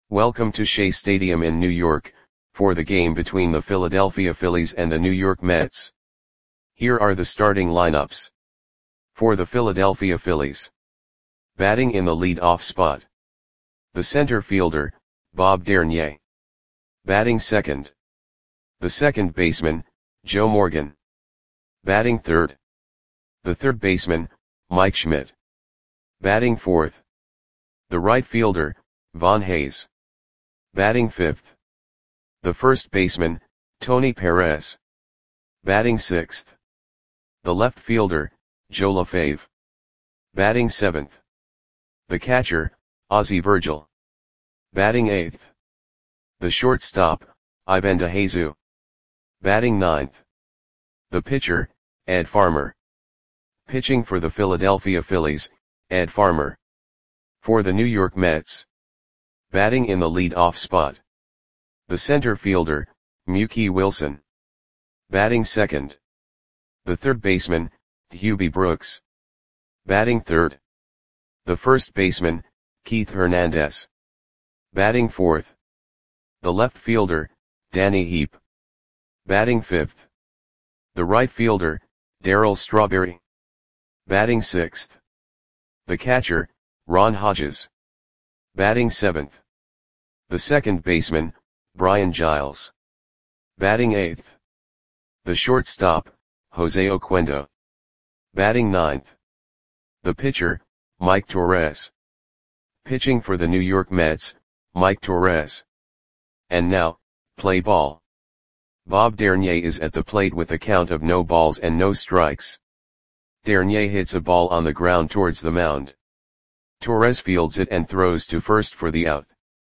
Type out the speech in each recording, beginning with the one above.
Welcome to Shea Stadium in New York, for the game between the Philadelphia Phillies and the New York Mets. Here are the starting lineups. For the Philadelphia Phillies. Batting in the lead-off spot. The center fielder, Bob Dernier. Batting second. The second baseman, Joe Morgan. Batting third. The third baseman, Mike Schmidt. Batting fourth. The right fielder, Von Hayes. Batting fifth. The first baseman, Tony Perez. Batting sixth. The left fielder, Joe LaFave. Batting seventh. The catcher, Ozzie Virgil. Batting eighth. The shortstop, Ivan DeJesus. Batting ninth. The pitcher, Ed Farmer. Pitching for the Philadelphia Phillies, Ed Farmer. For the New York Mets. Batting in the lead-off spot. The center fielder, Mookie Wilson. Batting second. The third baseman, Hubie Brooks. Batting third. The first baseman, Keith Hernandez. Batting fourth. The left fielder, Danny Heep. Batting fifth. The right fielder, Darryl Strawberry. Batting sixth. The catcher, Ron Hodges. Batting seventh. The second baseman, Brian Giles. Batting eighth. The shortstop, Jose Oquendo. Batting ninth. The pitcher, Mike Torres. Pitching for the New York Mets, Mike Torres. And now, play ball. Bob Dernier is at the plate with a count of no balls and no strikes. Dernier hits a ball on the ground towards the mound. Torres fields it and throws to first for the out.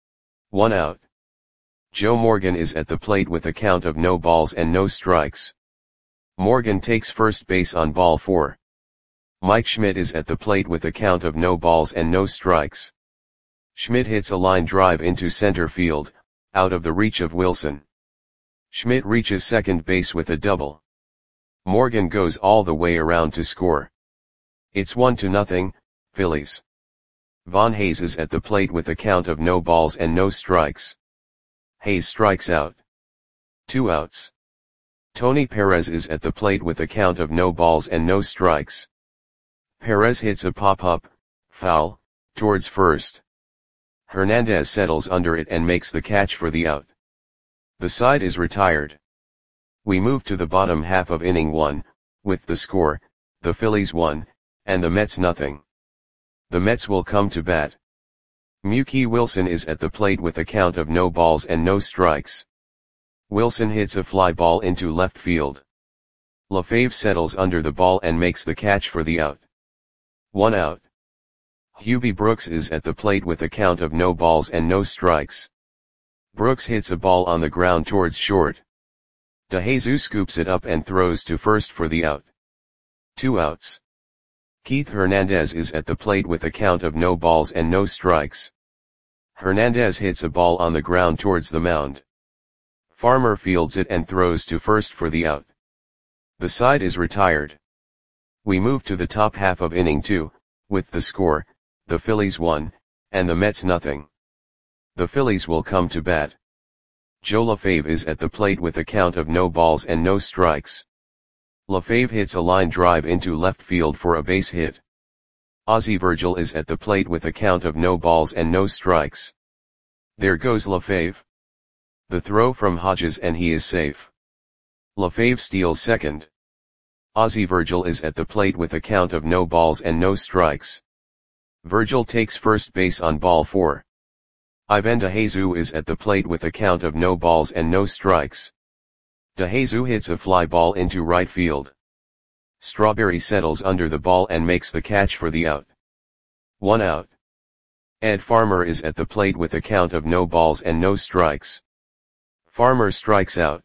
1 out. Joe Morgan is at the plate with a count of no balls and no strikes. Morgan takes first base on ball 4. Mike Schmidt is at the plate with a count of no balls and no strikes. Schmidt hits a line drive into center field, out of the reach of Wilson. Schmidt reaches second base with a double. Morgan goes all the way around to score. It's 1-0, Phillies. Von Hayes is at the plate with a count of no balls and no strikes. Hayes strikes out. 2 outs. Tony Perez is at the plate with a count of no balls and no strikes. Perez hits a pop-up, foul, towards first. Hernandez settles under it and makes the catch for the out. The side is retired. We move to the bottom half of inning 1, with the score, the Phillies 1, and the Mets nothing. The Mets will come to bat. Mookie Wilson is at the plate with a count of no balls and no strikes. Wilson hits a fly ball into left field. LaFave settles under the ball and makes the catch for the out. 1 out. Hubie Brooks is at the plate with a count of no balls and no strikes. Brooks hits a ball on the ground towards short. DeJesus scoops it up and throws to first for the out. 2 outs. Keith Hernandez is at the plate with a count of no balls and no strikes. Hernandez hits a ball on the ground towards the mound. Farmer fields it and throws to first for the out. The side is retired. We move to the top half of inning 2, with the score, the Phillies 1, and the Mets nothing. The Phillies will come to bat. Joe LaFave is at the plate with a count of no balls and no strikes. LaFave hits a line drive into left field for a base hit. Ozzie Virgil is at the plate with a count of no balls and no strikes. There goes LaFave. The throw from Hodges and he is safe. LaFave steals second. Ozzie Virgil is at the plate with a count of no balls and no strikes. Virgil takes first base on ball 4. Ivan DeJesus is at the plate with a count of no balls and no strikes. DeJesus hits a fly ball into right field. Strawberry settles under the ball and makes the catch for the out. 1 out. Ed Farmer is at the plate with a count of no balls and no strikes. Farmer strikes out.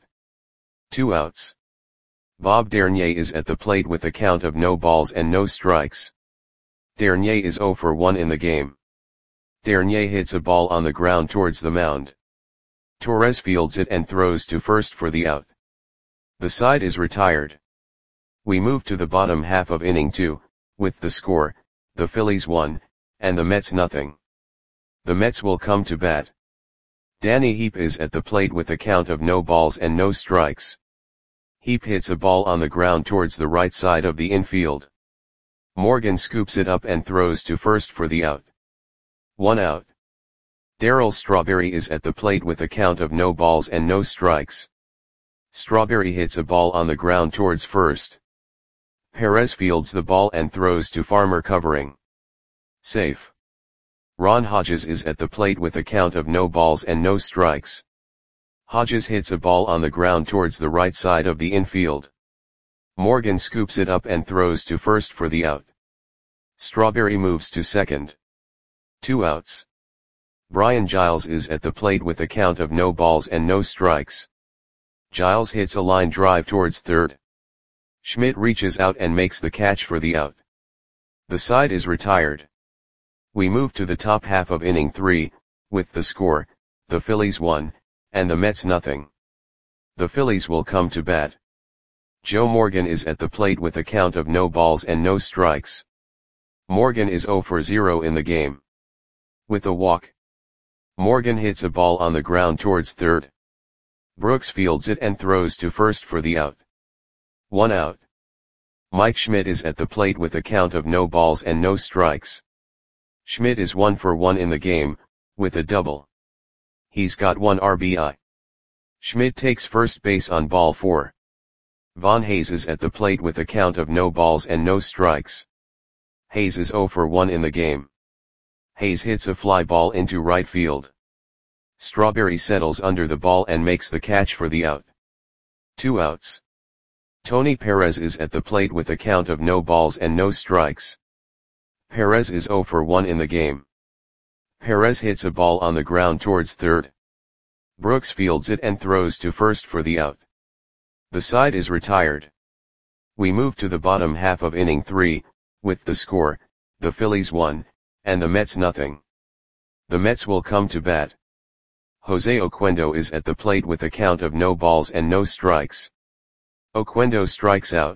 2 outs. Bob Dernier is at the plate with a count of no balls and no strikes. Dernier is 0 for 1 in the game. Dernier hits a ball on the ground towards the mound. Torres fields it and throws to first for the out. The side is retired. We move to the bottom half of inning 2, with the score, the Phillies 1, and the Mets nothing. The Mets will come to bat. Danny Heap is at the plate with a count of no balls and no strikes. Heap hits a ball on the ground towards the right side of the infield. Morgan scoops it up and throws to first for the out. 1 out. Darryl Strawberry is at the plate with a count of no balls and no strikes. Strawberry hits a ball on the ground towards first. Perez fields the ball and throws to Farmer covering. Safe. Ron Hodges is at the plate with a count of no balls and no strikes. Hodges hits a ball on the ground towards the right side of the infield. Morgan scoops it up and throws to first for the out. Strawberry moves to second. 2 outs. Brian Giles is at the plate with a count of no balls and no strikes. Giles hits a line drive towards third. Schmidt reaches out and makes the catch for the out. The side is retired. We move to the top half of inning 3, with the score, the Phillies 1, and the Mets nothing. The Phillies will come to bat. Joe Morgan is at the plate with a count of no balls and no strikes. Morgan is 0 for 0 in the game. With a walk. Morgan hits a ball on the ground towards third. Brooks fields it and throws to first for the out. 1 out. Mike Schmidt is at the plate with a count of no balls and no strikes. Schmidt is 1 for 1 in the game, with a double. He's got 1 RBI. Schmidt takes first base on ball 4. Von Hayes is at the plate with a count of no balls and no strikes. Hayes is 0 for 1 in the game. Hayes hits a fly ball into right field. Strawberry settles under the ball and makes the catch for the out. 2 outs. Tony Perez is at the plate with a count of no balls and no strikes. Perez is 0 for 1 in the game. Perez hits a ball on the ground towards third. Brooks fields it and throws to first for the out. The side is retired. We move to the bottom half of inning 3, with the score, the Phillies 1, and the Mets nothing. The Mets will come to bat. Jose Oquendo is at the plate with a count of no balls and no strikes. Oquendo strikes out.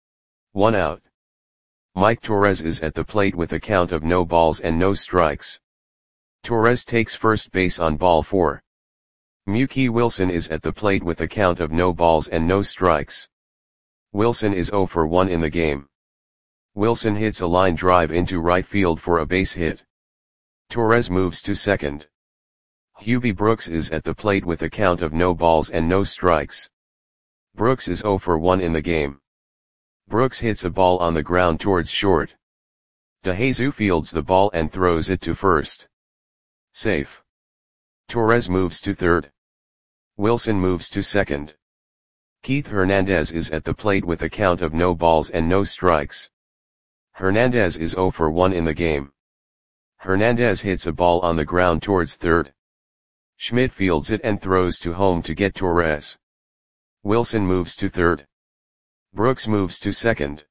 1 out. Mike Torres is at the plate with a count of no balls and no strikes. Torres takes first base on ball 4. Mookie Wilson is at the plate with a count of no balls and no strikes. Wilson is 0 for 1 in the game. Wilson hits a line drive into right field for a base hit. Torres moves to second. Hubie Brooks is at the plate with a count of no balls and no strikes. Brooks is 0 for 1 in the game. Brooks hits a ball on the ground towards short. DeJesus fields the ball and throws it to first. Safe. Torres moves to third. Wilson moves to second. Keith Hernandez is at the plate with a count of no balls and no strikes. Hernandez is 0 for 1 in the game. Hernandez hits a ball on the ground towards third. Schmidt fields it and throws to home to get Torres. Wilson moves to third. Brooks moves to second.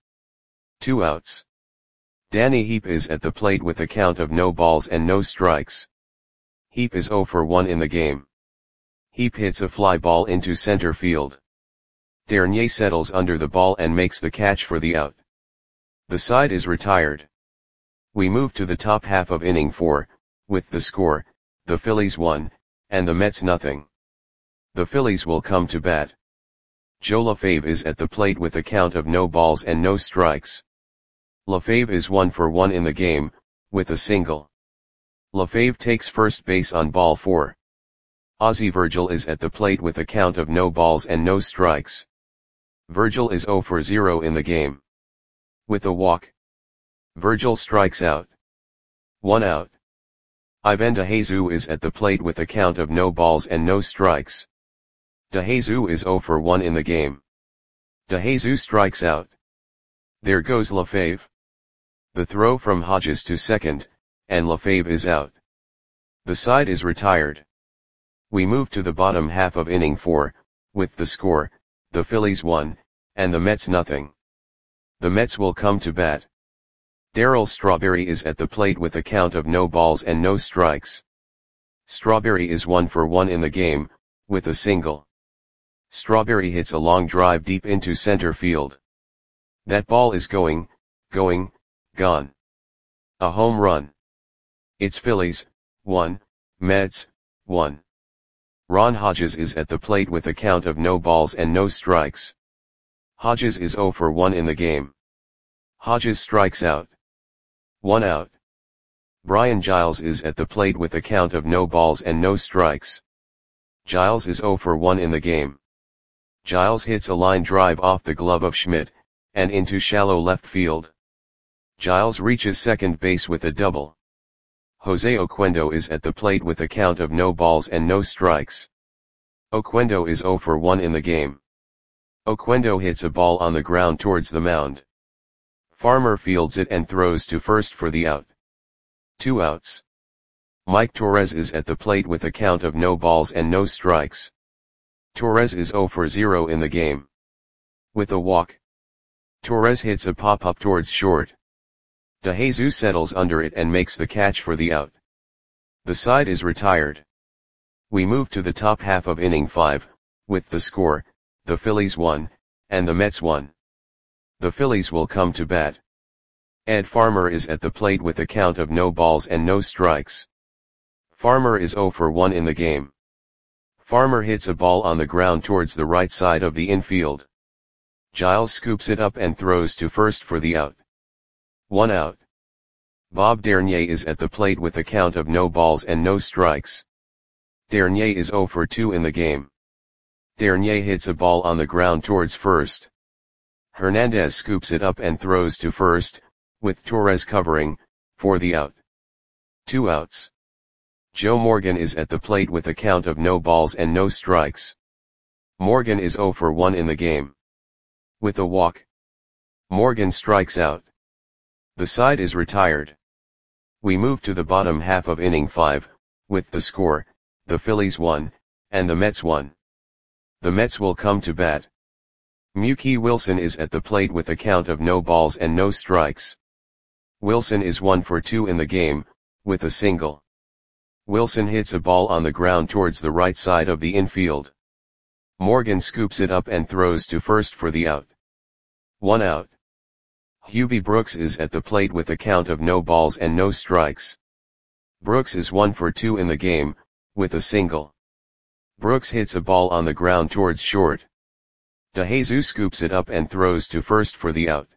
2 outs. Danny Heap is at the plate with a count of no balls and no strikes. Heap is 0 for 1 in the game. Heap hits a fly ball into center field. Dernier settles under the ball and makes the catch for the out. The side is retired. We move to the top half of inning 4, with the score, the Phillies 1, and the Mets nothing. The Phillies will come to bat. Joe LaFave is at the plate with a count of no balls and no strikes. LaFave is 1 for 1 in the game, with a single. LaFave takes first base on ball 4. Ozzie Virgil is at the plate with a count of no balls and no strikes. Virgil is 0 for 0 in the game. With a walk. Virgil strikes out. 1 out. Ivan DeJesus is at the plate with a count of no balls and no strikes. DeJesus is 0 for 1 in the game. DeJesus strikes out. There goes LaFave. The throw from Hodges to second, and LaFave is out. The side is retired. We move to the bottom half of inning 4, with the score, the Phillies 1, and the Mets nothing. The Mets will come to bat. Darryl Strawberry is at the plate with a count of no balls and no strikes. Strawberry is 1 for 1 in the game, with a single. Strawberry hits a long drive deep into center field. That ball is going, gone. A home run. It's Phillies, 1, Mets, 1. Ron Hodges is at the plate with a count of no balls and no strikes. Hodges is 0 for 1 in the game. Hodges strikes out. 1 out. Brian Giles is at the plate with a count of no balls and no strikes. Giles is 0 for 1 in the game. Giles hits a line drive off the glove of Schmidt, and into shallow left field. Giles reaches second base with a double. Jose Oquendo is at the plate with a count of no balls and no strikes. Oquendo is 0 for 1 in the game. Oquendo hits a ball on the ground towards the mound. Farmer fields it and throws to first for the out. 2 outs. Mike Torres is at the plate with a count of no balls and no strikes. Torres is 0 for 0 in the game. With a walk, Torres hits a pop-up towards short. DeJesus settles under it and makes the catch for the out. The side is retired. We move to the top half of inning 5, with the score, the Phillies 1, and the Mets 1. The Phillies will come to bat. Ed Farmer is at the plate with a count of no balls and no strikes. Farmer is 0 for 1 in the game. Farmer hits a ball on the ground towards the right side of the infield. Giles scoops it up and throws to first for the out. 1 out. Bob Dernier is at the plate with a count of no balls and no strikes. Dernier is 0 for 2 in the game. Dernier hits a ball on the ground towards first. Hernandez scoops it up and throws to first, with Torres covering, for the out. 2 outs. Joe Morgan is at the plate with a count of no balls and no strikes. Morgan is 0 for 1 in the game. With a walk, Morgan strikes out. The side is retired. We move to the bottom half of inning 5, with the score, the Phillies 1, and the Mets 1. The Mets will come to bat. Mookie Wilson is at the plate with a count of no balls and no strikes. Wilson is 1 for 2 in the game, with a single. Wilson hits a ball on the ground towards the right side of the infield. Morgan scoops it up and throws to first for the out. 1 out. Hubie Brooks is at the plate with a count of no balls and no strikes. Brooks is 1 for 2 in the game, with a single. Brooks hits a ball on the ground towards short. DeJesus scoops it up and throws to first for the out.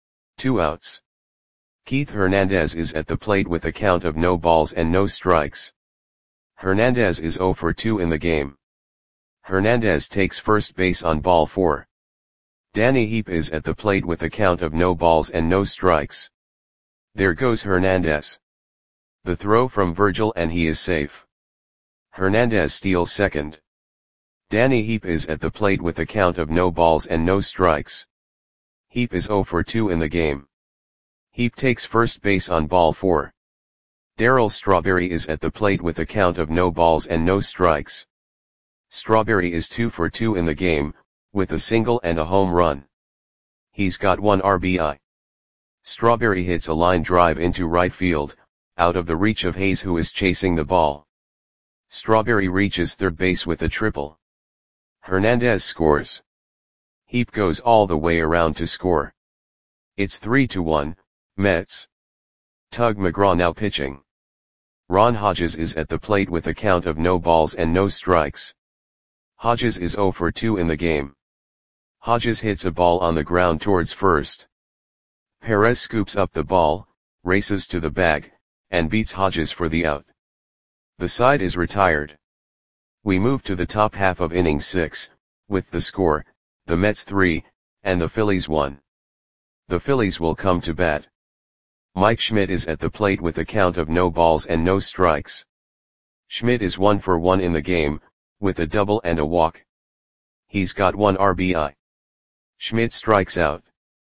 2 outs. Keith Hernandez is at the plate with a count of no balls and no strikes. Hernandez is 0 for 2 in the game. Hernandez takes first base on ball 4. Danny Heap is at the plate with a count of no balls and no strikes. There goes Hernandez. The throw from Virgil and he is safe. Hernandez steals second. Danny Heap is at the plate with a count of no balls and no strikes. Heap is 0 for 2 in the game. Heap takes first base on ball 4. Darryl Strawberry is at the plate with a count of no balls and no strikes. Strawberry is 2 for 2 in the game, with a single and a home run. He's got 1 RBI. Strawberry hits a line drive into right field, out of the reach of Hayes who is chasing the ball. Strawberry reaches third base with a triple. Hernandez scores. Heap goes all the way around to score. It's 3-1, Mets. Tug McGraw now pitching. Ron Hodges is at the plate with a count of no balls and no strikes. Hodges is 0 for 2 in the game. Hodges hits a ball on the ground towards first. Perez scoops up the ball, races to the bag, and beats Hodges for the out. The side is retired. We move to the top half of inning 6, with the score, the Mets 3, and the Phillies 1. The Phillies will come to bat. Mike Schmidt is at the plate with a count of no balls and no strikes. Schmidt is 1 for 1 in the game, with a double and a walk. He's got 1 RBI. Schmidt strikes out.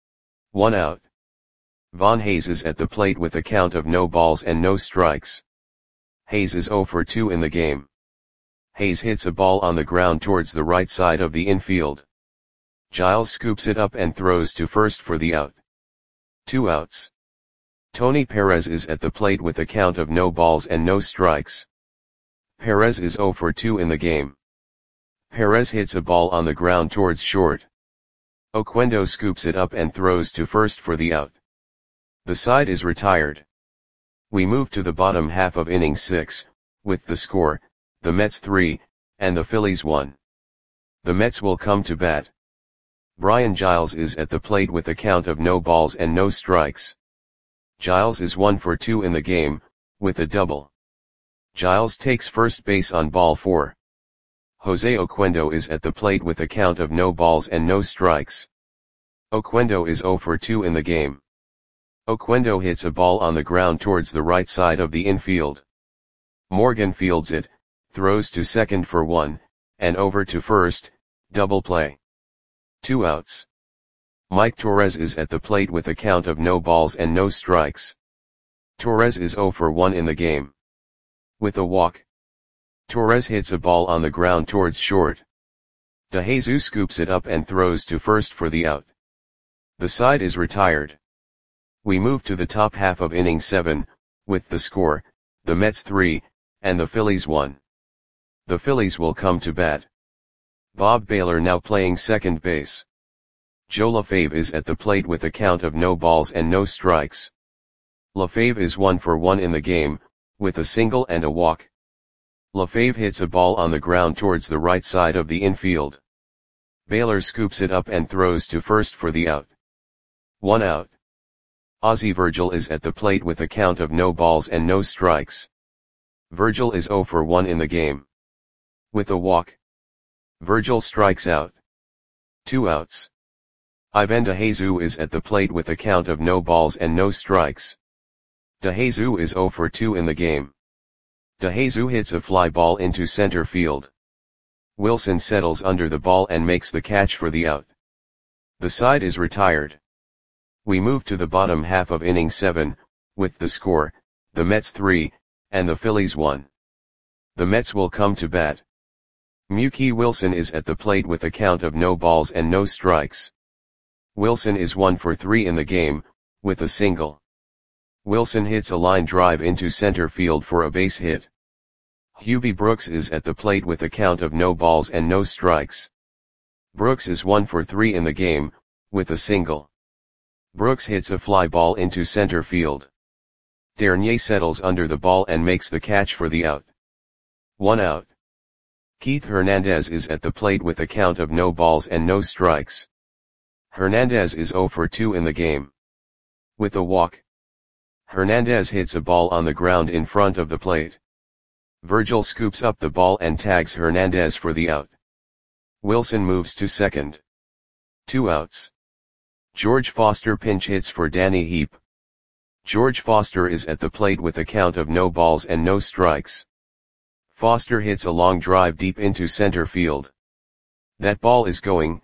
1 out. Von Hayes is at the plate with a count of no balls and no strikes. Hayes is 0 for 2 in the game. Hayes hits a ball on the ground towards the right side of the infield. Giles scoops it up and throws to first for the out. 2 outs. Tony Perez is at the plate with a count of no balls and no strikes. Perez is 0 for 2 in the game. Perez hits a ball on the ground towards short. Oquendo scoops it up and throws to first for the out. The side is retired. We move to the bottom half of inning 6, with the score, the Mets 3, and the Phillies 1. The Mets will come to bat. Brian Giles is at the plate with a count of no balls and no strikes. Giles is 1 for 2 in the game, with a double. Giles takes first base on ball 4. Jose Oquendo is at the plate with a count of no balls and no strikes. Oquendo is 0 for 2 in the game. Oquendo hits a ball on the ground towards the right side of the infield. Morgan fields it, throws to second for 1, and over to first, double play. 2 outs. Mike Torres is at the plate with a count of no balls and no strikes. Torres is 0 for 1 in the game. With a walk. Torres hits a ball on the ground towards short. DeJesus scoops it up and throws to first for the out. The side is retired. We move to the top half of inning 7, with the score, the Mets 3, and the Phillies 1. The Phillies will come to bat. Bob Baylor now playing second base. Joe LaFave is at the plate with a count of no balls and no strikes. LaFave is 1 for 1 in the game, with a single and a walk. LaFave hits a ball on the ground towards the right side of the infield. Baylor scoops it up and throws to first for the out. 1 out. Ozzie Virgil is at the plate with a count of no balls and no strikes. Virgil is 0 for 1 in the game. With a walk. Virgil strikes out. 2 outs. Ivan DeJesus is at the plate with a count of no balls and no strikes. DeJesus is 0 for 2 in the game. DeJesus hits a fly ball into center field. Wilson settles under the ball and makes the catch for the out. The side is retired. We move to the bottom half of inning 7, with the score, the Mets 3, and the Phillies 1. The Mets will come to bat. Mookie Wilson is at the plate with a count of no balls and no strikes. Wilson is 1 for 3 in the game, with a single. Wilson hits a line drive into center field for a base hit. Hubie Brooks is at the plate with a count of no balls and no strikes. Brooks is 1 for 3 in the game, with a single. Brooks hits a fly ball into center field. Dernier settles under the ball and makes the catch for the out. 1 out. Keith Hernandez is at the plate with a count of no balls and no strikes. Hernandez is 0 for 2 in the game. With a walk. Hernandez hits a ball on the ground in front of the plate. Virgil scoops up the ball and tags Hernandez for the out. Wilson moves to second. 2 outs. George Foster pinch hits for Danny Heap. George Foster is at the plate with a count of no balls and no strikes. Foster hits a long drive deep into center field. That ball is gone.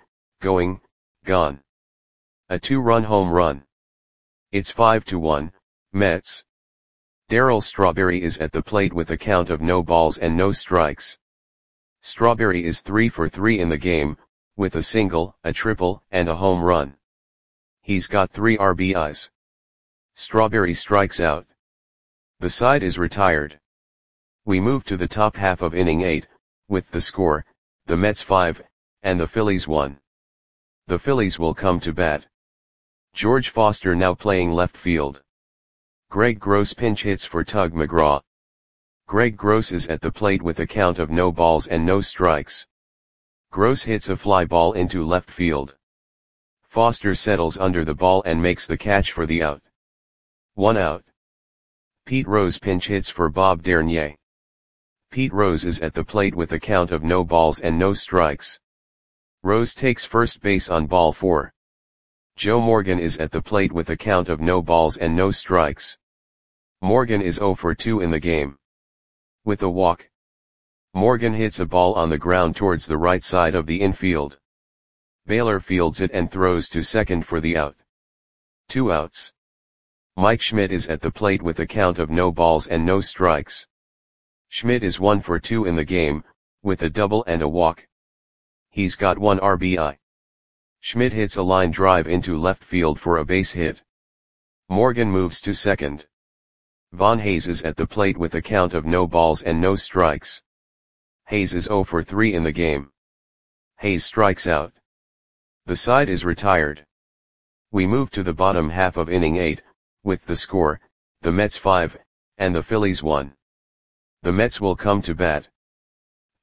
A 2-run home run. It's 5-1, Mets. Darryl Strawberry is at the plate with a count of no balls and no strikes. Strawberry is 3 for 3 in the game, with a single, a triple, and a home run. He's got 3 RBIs. Strawberry strikes out. The side is retired. We move to the top half of inning 8, with the score, the Mets 5, and the Phillies 1. The Phillies will come to bat. George Foster now playing left field. Greg Gross pinch hits for Tug McGraw. Greg Gross is at the plate with a count of no balls and no strikes. Gross hits a fly ball into left field. Foster settles under the ball and makes the catch for the out. 1 out. Pete Rose pinch hits for Bob Dernier. Pete Rose is at the plate with a count of no balls and no strikes. Rose takes first base on ball 4. Joe Morgan is at the plate with a count of no balls and no strikes. Morgan is 0 for 2 in the game. With a walk. Morgan hits a ball on the ground towards the right side of the infield. Baylor fields it and throws to second for the out. 2 outs. Mike Schmidt is at the plate with a count of no balls and no strikes. Schmidt is 1 for 2 in the game, with a double and a walk. He's got 1 RBI. Schmidt hits a line drive into left field for a base hit. Morgan moves to second. Von Hayes is at the plate with a count of no balls and no strikes. Hayes is 0 for 3 in the game. Hayes strikes out. The side is retired. We move to the bottom half of inning 8, with the score, the Mets 5, and the Phillies 1. The Mets will come to bat.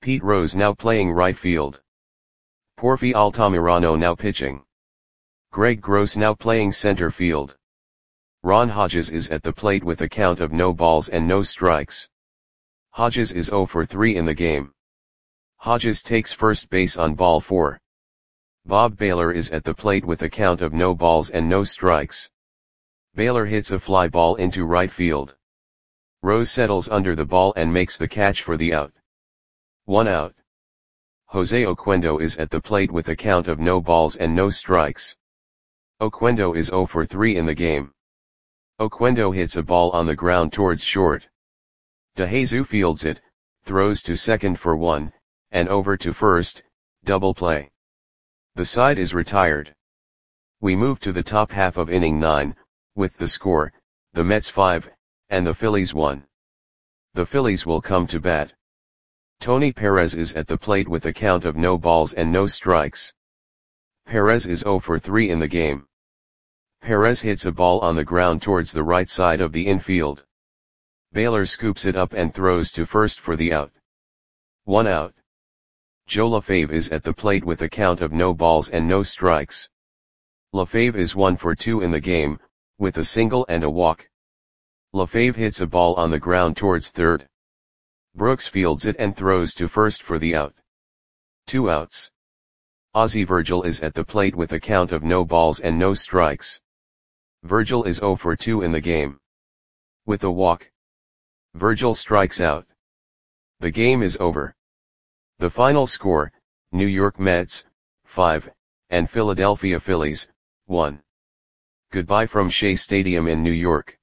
Pete Rose now playing right field. Porfi Altamirano now pitching. Greg Gross now playing center field. Ron Hodges is at the plate with a count of no balls and no strikes. Hodges is 0 for 3 in the game. Hodges takes first base on ball 4. Bob Baylor is at the plate with a count of no balls and no strikes. Baylor hits a fly ball into right field. Rose settles under the ball and makes the catch for the out. 1 out. Jose Oquendo is at the plate with a count of no balls and no strikes. Oquendo is 0 for 3 in the game. Oquendo hits a ball on the ground towards short. DeJesus fields it, throws to second for 1, and over to first, double play. The side is retired. We move to the top half of inning 9, with the score, the Mets 5, and the Phillies 1. The Phillies will come to bat. Tony Perez is at the plate with a count of no balls and no strikes. Perez is 0 for 3 in the game. Perez hits a ball on the ground towards the right side of the infield. Baylor scoops it up and throws to first for the out. 1 out. Joe LaFave is at the plate with a count of no balls and no strikes. LaFave is 1 for 2 in the game, with a single and a walk. LaFave hits a ball on the ground towards third. Brooks fields it and throws to first for the out. 2 outs. Ozzie Virgil is at the plate with a count of no balls and no strikes. Virgil is 0 for 2 in the game. With a walk, Virgil strikes out. The game is over. The final score, New York Mets, 5, and Philadelphia Phillies, 1. Goodbye from Shea Stadium in New York.